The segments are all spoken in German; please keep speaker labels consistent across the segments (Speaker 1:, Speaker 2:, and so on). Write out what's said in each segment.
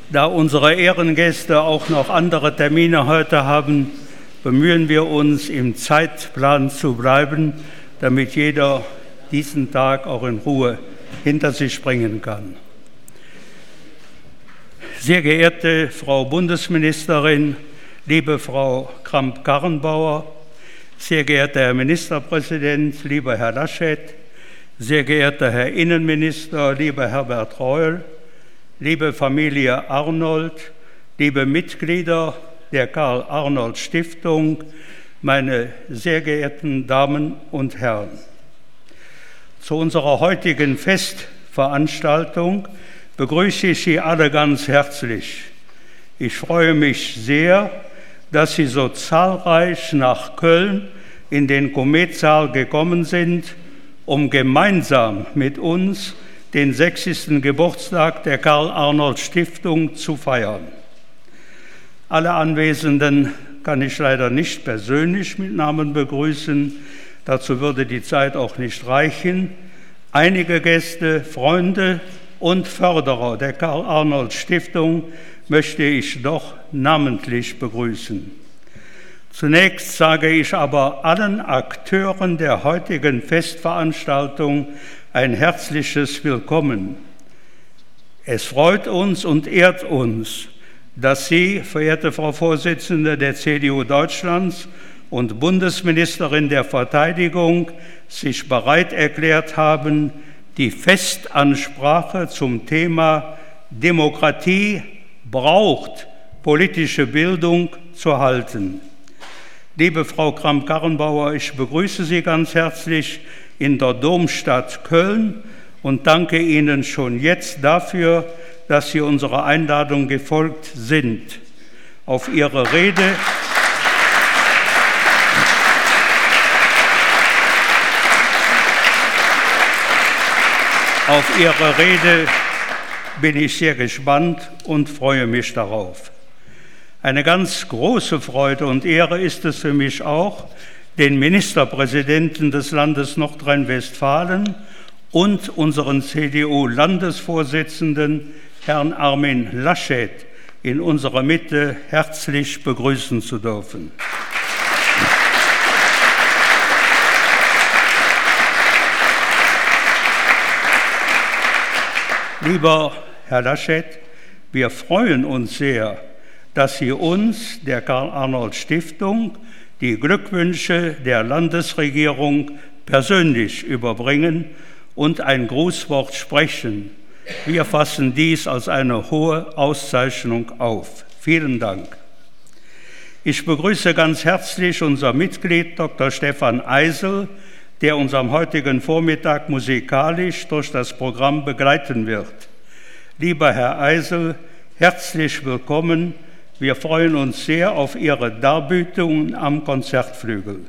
Speaker 1: Da unsere Ehrengäste auch noch andere Termine heute haben, bemühen wir uns, im Zeitplan zu bleiben, damit jeder diesen Tag auch in Ruhe hinter sich bringen kann. Sehr geehrte Frau Bundesministerin, liebe Frau Kramp-Karrenbauer, sehr geehrter Herr Ministerpräsident, lieber Herr Laschet, sehr geehrter Herr Innenminister, lieber Herbert Reul, liebe Familie Arnold, liebe Mitglieder der Karl-Arnold-Stiftung, meine sehr geehrten Damen und Herren. Zu unserer heutigen Festveranstaltung begrüße ich Sie alle ganz herzlich. Ich freue mich sehr, dass Sie so zahlreich nach Köln in den Kometsaal gekommen sind, um gemeinsam mit uns den 60. Geburtstag der Karl-Arnold-Stiftung zu feiern. Alle Anwesenden kann ich leider nicht persönlich mit Namen begrüßen, dazu würde die Zeit auch nicht reichen. Einige Gäste, Freunde und Förderer der Karl-Arnold-Stiftung möchte ich doch namentlich begrüßen. Zunächst sage ich aber allen Akteuren der heutigen Festveranstaltung ein herzliches Willkommen. Es freut uns und ehrt uns, dass Sie, verehrte Frau Vorsitzende der CDU Deutschlands und Bundesministerin der Verteidigung, sich bereit erklärt haben, die Festansprache zum Thema Demokratie braucht politische Bildung zu halten. Liebe Frau Kramp-Karrenbauer, ich begrüße Sie ganz herzlich in der Domstadt Köln und danke Ihnen schon jetzt dafür, dass Sie unserer Einladung gefolgt sind. Auf Ihre Rede bin ich sehr gespannt und freue mich darauf. Eine ganz große Freude und Ehre ist es für mich auch, den Ministerpräsidenten des Landes Nordrhein-Westfalen und unseren CDU-Landesvorsitzenden, Herrn Armin Laschet, in unserer Mitte herzlich begrüßen zu dürfen. Lieber Herr Laschet, wir freuen uns sehr, dass Sie uns, der Karl-Arnold-Stiftung, die Glückwünsche der Landesregierung persönlich überbringen und ein Grußwort sprechen. Wir fassen dies als eine hohe Auszeichnung auf. Vielen Dank. Ich begrüße ganz herzlich unser Mitglied Dr. Stefan Eisel, der uns am heutigen Vormittag musikalisch durch das Programm begleiten wird. Lieber Herr Eisel, herzlich willkommen. Wir freuen uns sehr auf Ihre Darbietungen am Konzertflügel.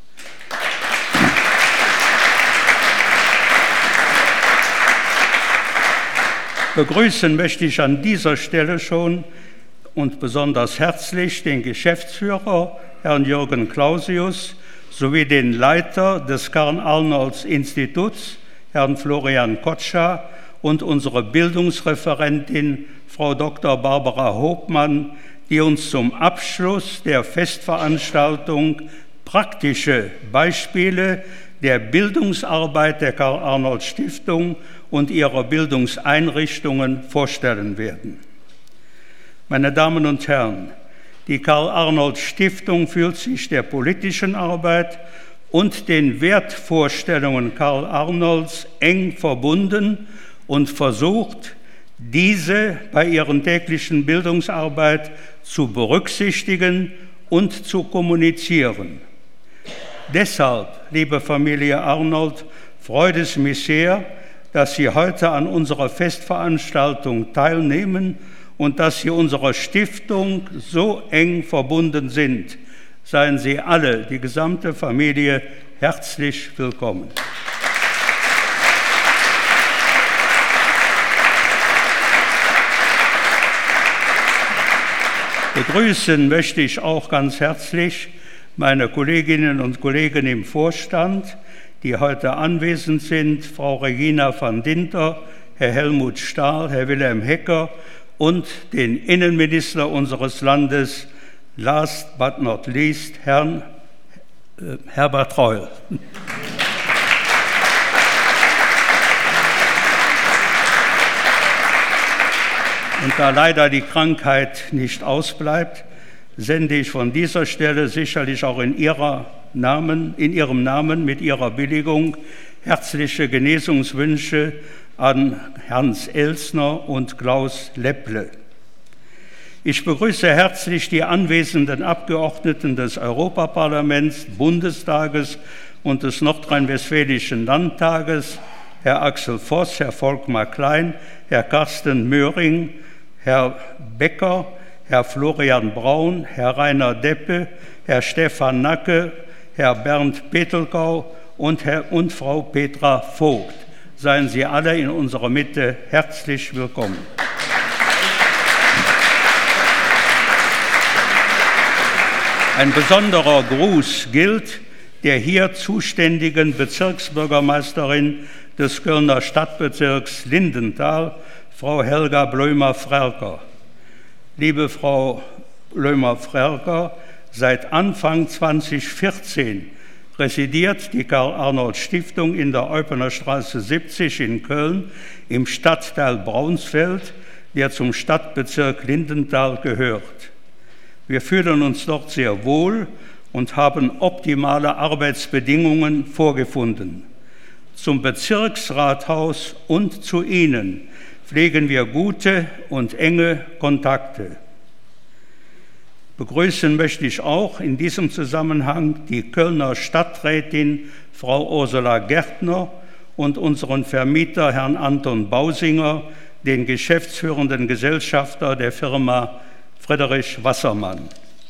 Speaker 1: Begrüßen möchte ich an dieser Stelle schon und besonders herzlich den Geschäftsführer, Herrn Jürgen Clausius, sowie den Leiter des Karl-Arnolds-Instituts, Herrn Florian Kotscha, und unsere Bildungsreferentin, Frau Dr. Barbara Hopmann, die uns zum Abschluss der Festveranstaltung praktische Beispiele der Bildungsarbeit der Karl-Arnold-Stiftung und ihrer Bildungseinrichtungen vorstellen werden. Meine Damen und Herren, die Karl-Arnold-Stiftung fühlt sich der politischen Arbeit und den Wertvorstellungen Karl Arnolds eng verbunden und versucht, diese bei ihren täglichen Bildungsarbeit zu berücksichtigen und zu kommunizieren. Deshalb, liebe Familie Arnold, freut es mich sehr, dass Sie heute an unserer Festveranstaltung teilnehmen und dass Sie unserer Stiftung so eng verbunden sind. Seien Sie alle, die gesamte Familie, herzlich willkommen. Begrüßen möchte ich auch ganz herzlich meine Kolleginnen und Kollegen im Vorstand, die heute anwesend sind, Frau Regina van Dinter, Herr Helmut Stahl, Herr Wilhelm Hecker und den Innenminister unseres Landes, last but not least, Herrn Herbert Reul. Und da leider die Krankheit nicht ausbleibt, sende ich von dieser Stelle sicherlich auch in Ihrem Namen mit Ihrer Billigung herzliche Genesungswünsche an Hans Elsner und Klaus Lepple. Ich begrüße herzlich die anwesenden Abgeordneten des Europaparlaments, Bundestages und des Nordrhein-Westfälischen Landtages, Herr Axel Voss, Herr Volkmar Klein, Herr Carsten Möhring, Herr Becker, Herr Florian Braun, Herr Rainer Deppe, Herr Stefan Nacke, Herr Bernd Petelkau und Frau Petra Vogt. Seien Sie alle in unserer Mitte herzlich willkommen. Ein besonderer Gruß gilt der hier zuständigen Bezirksbürgermeisterin des Kölner Stadtbezirks Lindenthal, Frau Helga Blömer-Frerker. Liebe Frau Blömer-Frerker, seit Anfang 2014 residiert die Karl-Arnold-Stiftung in der Eupener Straße 70 in Köln im Stadtteil Braunsfeld, der zum Stadtbezirk Lindenthal gehört. Wir fühlen uns dort sehr wohl und haben optimale Arbeitsbedingungen vorgefunden. Zum Bezirksrathaus und zu Ihnen pflegen wir gute und enge Kontakte. Begrüßen möchte ich auch in diesem Zusammenhang die Kölner Stadträtin Frau Ursula Gärtner und unseren Vermieter Herrn Anton Bausinger, den geschäftsführenden Gesellschafter der Firma Friedrich Wassermann.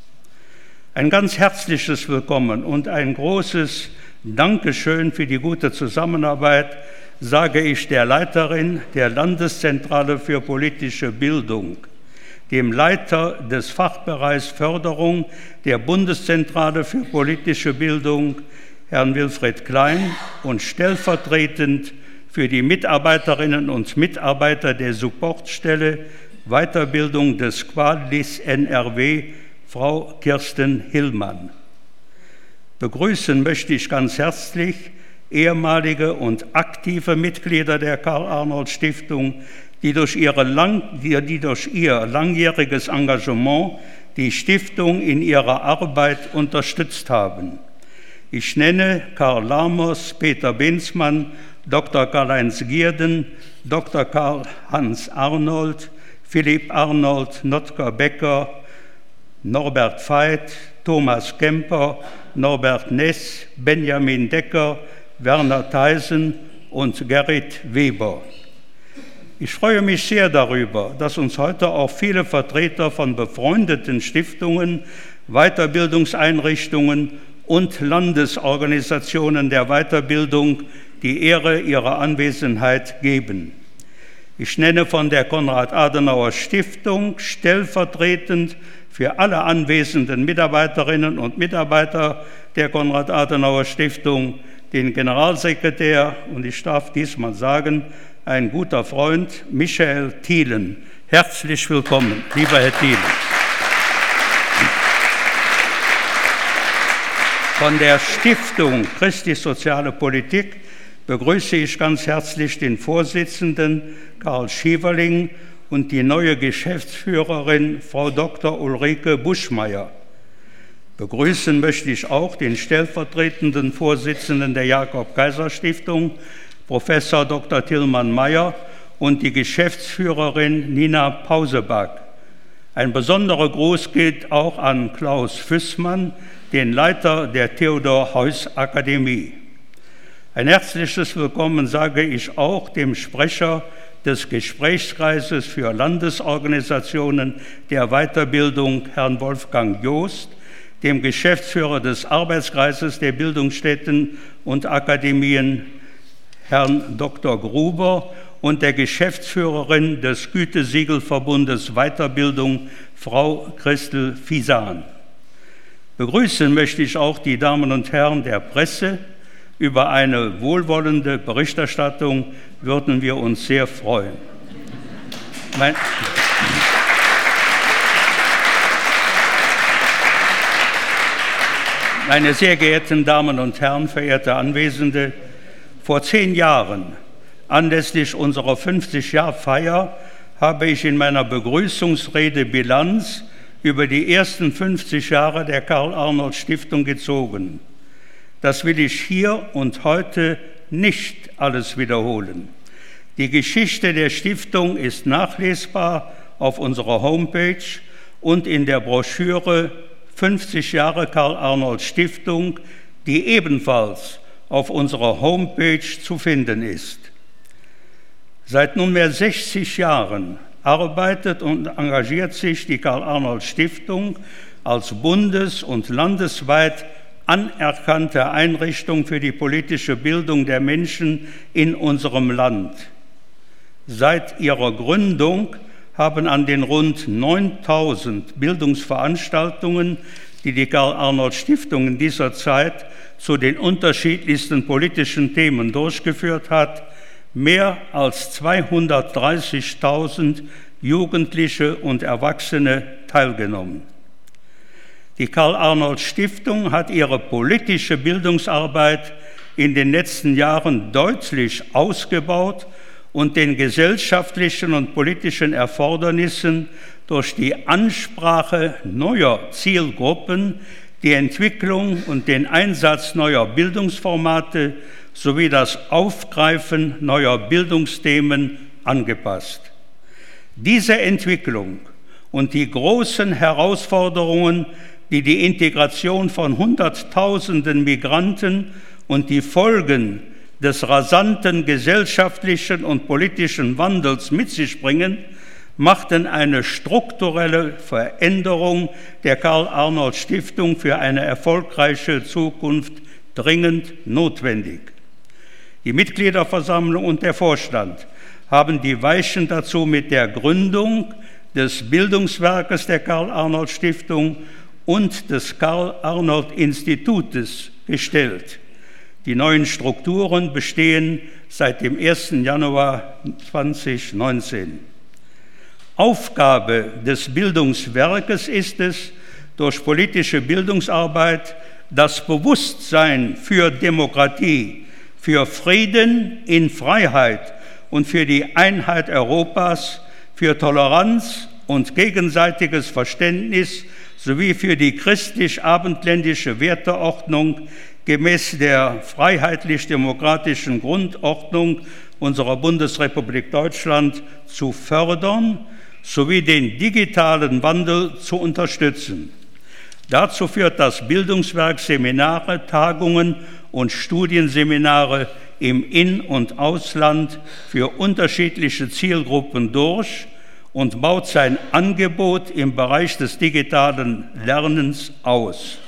Speaker 1: Ein ganz herzliches Willkommen und ein großes Dankeschön für die gute Zusammenarbeit sage ich der Leiterin der Landeszentrale für politische Bildung, dem Leiter des Fachbereichs Förderung der Bundeszentrale für politische Bildung, Herrn Wilfried Klein, und stellvertretend für die Mitarbeiterinnen und Mitarbeiter der Supportstelle Weiterbildung des Quadlis NRW, Frau Kirsten Hillmann. Begrüßen möchte ich ganz herzlich ehemalige und aktive Mitglieder der Karl-Arnold-Stiftung, die durch ihr langjähriges Engagement die Stiftung in ihrer Arbeit unterstützt haben. Ich nenne Karl Lamers, Peter Benzmann, Dr. Karl-Heinz Gierden, Dr. Karl-Hans Arnold, Philipp Arnold, Notker Becker, Norbert Veit, Thomas Kemper, Norbert Ness, Benjamin Decker, Werner Theisen und Gerrit Weber. Ich freue mich sehr darüber, dass uns heute auch viele Vertreter von befreundeten Stiftungen, Weiterbildungseinrichtungen und Landesorganisationen der Weiterbildung die Ehre ihrer Anwesenheit geben. Ich nenne von der Konrad-Adenauer-Stiftung stellvertretend für alle anwesenden Mitarbeiterinnen und Mitarbeiter der Konrad-Adenauer-Stiftung den Generalsekretär und ich darf diesmal sagen, ein guter Freund, Michael Thielen. Herzlich willkommen, lieber Herr Thielen. Von der Stiftung Christi Soziale Politik begrüße ich ganz herzlich den Vorsitzenden Karl Schieverling und die neue Geschäftsführerin Frau Dr. Ulrike Buschmeier. Begrüßen möchte ich auch den stellvertretenden Vorsitzenden der Jakob-Kaiser-Stiftung, Professor Dr. Tillmann Meyer, und die Geschäftsführerin Nina Pausebach. Ein besonderer Gruß geht auch an Klaus Füßmann, den Leiter der Theodor-Heuss-Akademie. Ein herzliches Willkommen sage ich auch dem Sprecher des Gesprächskreises für Landesorganisationen der Weiterbildung, Herrn Wolfgang Joost, dem Geschäftsführer des Arbeitskreises der Bildungsstätten und Akademien, Herrn Dr. Gruber, und der Geschäftsführerin des Gütesiegelverbundes Weiterbildung, Frau Christel Fiesan. Begrüßen möchte ich auch die Damen und Herren der Presse. Über eine wohlwollende Berichterstattung würden wir uns sehr freuen. Meine sehr geehrten Damen und Herren, verehrte Anwesende, vor 10 Jahren, anlässlich unserer 50-Jahr-Feier, habe ich in meiner Begrüßungsrede Bilanz über die ersten 50 Jahre der Karl-Arnold-Stiftung gezogen. Das will ich hier und heute nicht alles wiederholen. Die Geschichte der Stiftung ist nachlesbar auf unserer Homepage und in der Broschüre 50 Jahre Karl-Arnold-Stiftung, die ebenfalls auf unserer Homepage zu finden ist. Seit nunmehr 60 Jahren arbeitet und engagiert sich die Karl-Arnold-Stiftung als bundes- und landesweit anerkannte Einrichtung für die politische Bildung der Menschen in unserem Land. Seit ihrer Gründung haben an den rund 9000 Bildungsveranstaltungen, die die Karl-Arnold-Stiftung in dieser Zeit zu den unterschiedlichsten politischen Themen durchgeführt hat, mehr als 230.000 Jugendliche und Erwachsene teilgenommen. Die Karl-Arnold-Stiftung hat ihre politische Bildungsarbeit in den letzten Jahren deutlich ausgebaut und den gesellschaftlichen und politischen Erfordernissen durch die Ansprache neuer Zielgruppen, die Entwicklung und den Einsatz neuer Bildungsformate sowie das Aufgreifen neuer Bildungsthemen angepasst. Diese Entwicklung und die großen Herausforderungen, die die Integration von Hunderttausenden Migranten und die Folgen des rasanten gesellschaftlichen und politischen Wandels mit sich bringen, machten eine strukturelle Veränderung der Karl-Arnold-Stiftung für eine erfolgreiche Zukunft dringend notwendig. Die Mitgliederversammlung und der Vorstand haben die Weichen dazu mit der Gründung des Bildungswerkes der Karl-Arnold-Stiftung und des Karl-Arnold-Institutes gestellt. Die neuen Strukturen bestehen seit dem 1. Januar 2019. Aufgabe des Bildungswerkes ist es, durch politische Bildungsarbeit das Bewusstsein für Demokratie, für Frieden in Freiheit und für die Einheit Europas, für Toleranz und gegenseitiges Verständnis sowie für die christlich-abendländische Werteordnung gemäß der freiheitlich-demokratischen Grundordnung unserer Bundesrepublik Deutschland zu fördern sowie den digitalen Wandel zu unterstützen. Dazu führt das Bildungswerk Seminare, Tagungen und Studienseminare im In- und Ausland für unterschiedliche Zielgruppen durch und baut sein Angebot im Bereich des digitalen Lernens aus.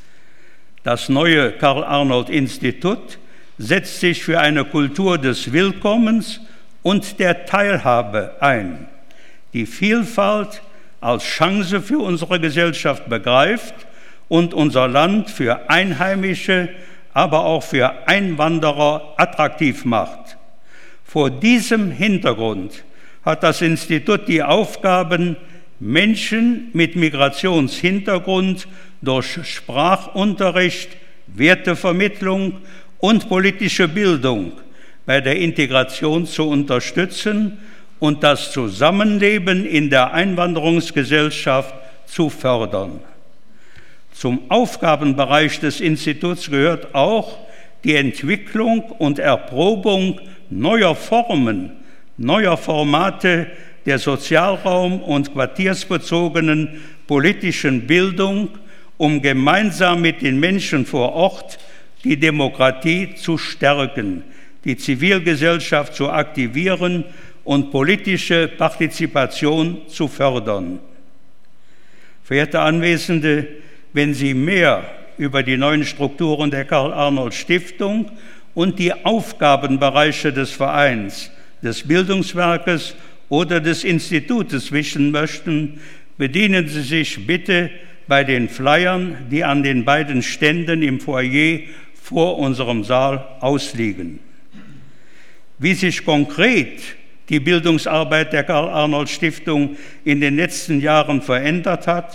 Speaker 1: Das neue Karl-Arnold-Institut setzt sich für eine Kultur des Willkommens und der Teilhabe ein, die Vielfalt als Chance für unsere Gesellschaft begreift und unser Land für Einheimische, aber auch für Einwanderer attraktiv macht. Vor diesem Hintergrund hat das Institut die Aufgaben, Menschen mit Migrationshintergrund durch Sprachunterricht, Wertevermittlung und politische Bildung bei der Integration zu unterstützen und das Zusammenleben in der Einwanderungsgesellschaft zu fördern. Zum Aufgabenbereich des Instituts gehört auch die Entwicklung und Erprobung neuer Formen, neuer Formate der sozialraum- und quartiersbezogenen politischen Bildung, um gemeinsam mit den Menschen vor Ort die Demokratie zu stärken, die Zivilgesellschaft zu aktivieren und politische Partizipation zu fördern. Verehrte Anwesende, wenn Sie mehr über die neuen Strukturen der Karl-Arnold-Stiftung und die Aufgabenbereiche des Vereins, des Bildungswerkes oder des Institutes wissen möchten, bedienen Sie sich bitte bei den Flyern, die an den beiden Ständen im Foyer vor unserem Saal ausliegen. Wie sich konkret die Bildungsarbeit der Karl-Arnold-Stiftung in den letzten Jahren verändert hat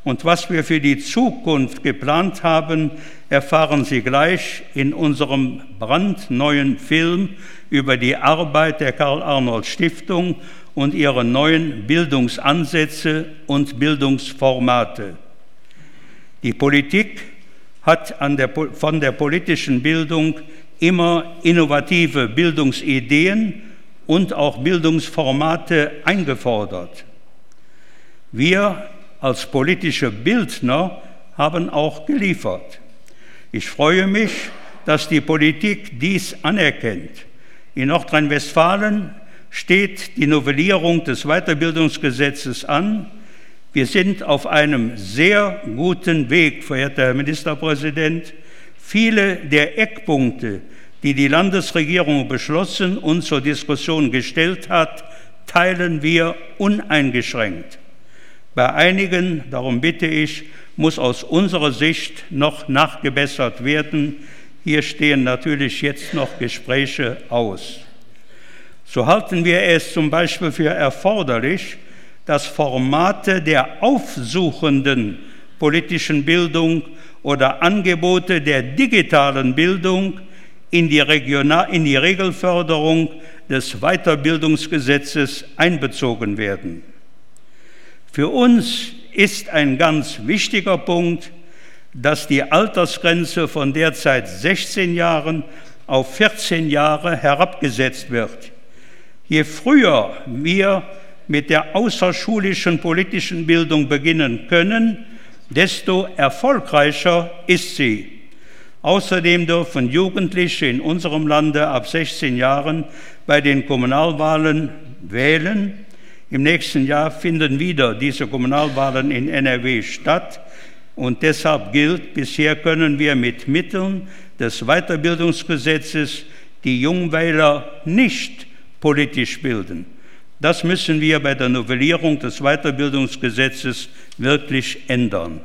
Speaker 1: Und was wir für die Zukunft geplant haben, erfahren Sie gleich in unserem brandneuen Film über die Arbeit der Karl-Arnold-Stiftung und ihre neuen Bildungsansätze und Bildungsformate. Die Politik hat von der politischen Bildung immer innovative Bildungsideen und auch Bildungsformate eingefordert. Wir als politische Bildner haben auch geliefert. Ich freue mich, dass die Politik dies anerkennt. In Nordrhein-Westfalen steht die Novellierung des Weiterbildungsgesetzes an. Wir sind auf einem sehr guten Weg, verehrter Herr Ministerpräsident. Viele der Eckpunkte, die die Landesregierung beschlossen und zur Diskussion gestellt hat, teilen wir uneingeschränkt. Bei einigen, darum bitte ich, muss aus unserer Sicht noch nachgebessert werden. Hier stehen natürlich jetzt noch Gespräche aus. So halten wir es zum Beispiel für erforderlich, dass Formate der aufsuchenden politischen Bildung oder Angebote der digitalen Bildung in die Regelförderung des Weiterbildungsgesetzes einbezogen werden. Für uns ist ein ganz wichtiger Punkt, dass die Altersgrenze von derzeit 16 Jahren auf 14 Jahre herabgesetzt wird. Je früher wir mit der außerschulischen politischen Bildung beginnen können, desto erfolgreicher ist sie. Außerdem dürfen Jugendliche in unserem Lande ab 16 Jahren bei den Kommunalwahlen wählen. Im nächsten Jahr finden wieder diese Kommunalwahlen in NRW statt. Und deshalb gilt, bisher können wir mit Mitteln des Weiterbildungsgesetzes die Jungwähler nicht politisch bilden. Das müssen wir bei der Novellierung des Weiterbildungsgesetzes wirklich ändern.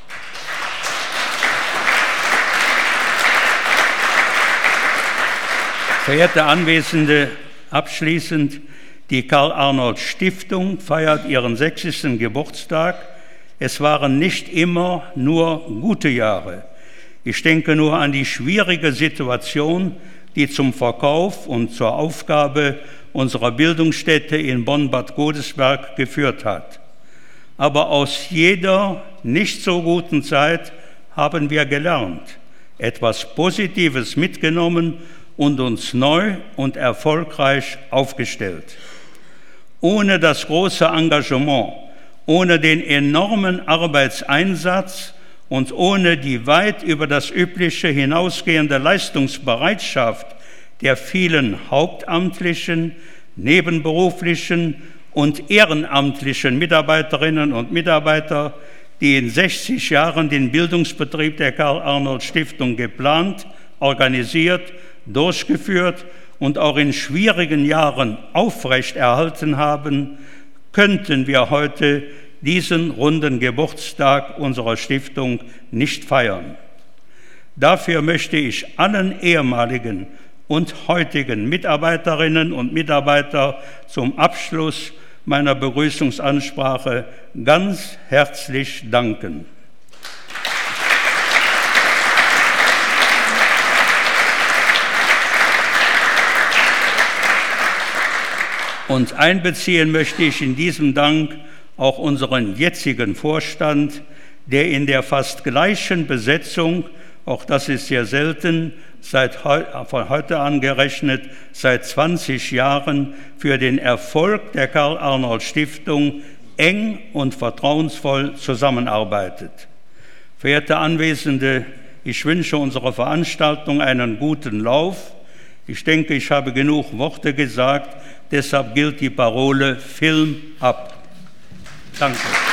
Speaker 1: Verehrte Anwesende, abschließend, die Karl-Arnold-Stiftung feiert ihren 60. Geburtstag. Es waren nicht immer nur gute Jahre. Ich denke nur an die schwierige Situation, die zum Verkauf und zur Aufgabe unserer Bildungsstätte in Bonn-Bad Godesberg geführt hat. Aber aus jeder nicht so guten Zeit haben wir gelernt, etwas Positives mitgenommen und uns neu und erfolgreich aufgestellt. Ohne das große Engagement, ohne den enormen Arbeitseinsatz und ohne die weit über das Übliche hinausgehende Leistungsbereitschaft der vielen hauptamtlichen, nebenberuflichen und ehrenamtlichen Mitarbeiterinnen und Mitarbeiter, die in 60 Jahren den Bildungsbetrieb der Karl-Arnold-Stiftung geplant, organisiert, durchgeführt und auch in schwierigen Jahren aufrechterhalten haben, könnten wir heute diesen runden Geburtstag unserer Stiftung nicht feiern. Dafür möchte ich allen ehemaligen und heutigen Mitarbeiterinnen und Mitarbeitern zum Abschluss meiner Begrüßungsansprache ganz herzlich danken. Und einbeziehen möchte ich in diesem Dank auch unseren jetzigen Vorstand, der in der fast gleichen Besetzung, auch das ist sehr selten, von heute an gerechnet, seit 20 Jahren für den Erfolg der Karl-Arnold-Stiftung eng und vertrauensvoll zusammenarbeitet. Verehrte Anwesende, ich wünsche unserer Veranstaltung einen guten Lauf. Ich denke, ich habe genug Worte gesagt, deshalb gilt die Parole Film ab. Danke.